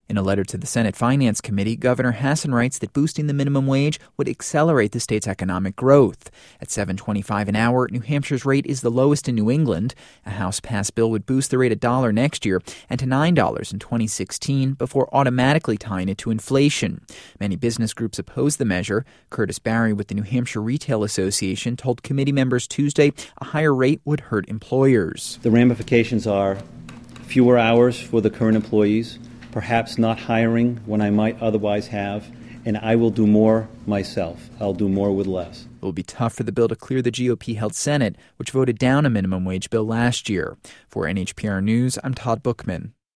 In a letter to the Senate Finance Committee, Governor Hassan writes that boosting the minimum wage would accelerate the state's economic growth. At $7.25 an hour, New Hampshire's rate is the lowest in New England. A House-passed bill would boost the rate $1 next year and to $9 in 2016 before automatically tying it to inflation. Many business groups oppose the measure. Curtis Barry with the New Hampshire Retail Association told committee members Tuesday a higher rate would hurt employers. The ramifications are fewer hours for the current employees, perhaps not hiring when I might otherwise have, and I will do more myself. I'll do more with less. It will be tough for the bill to clear the GOP-held Senate, which voted down a minimum wage bill last year. For NHPR News, I'm Todd Bookman.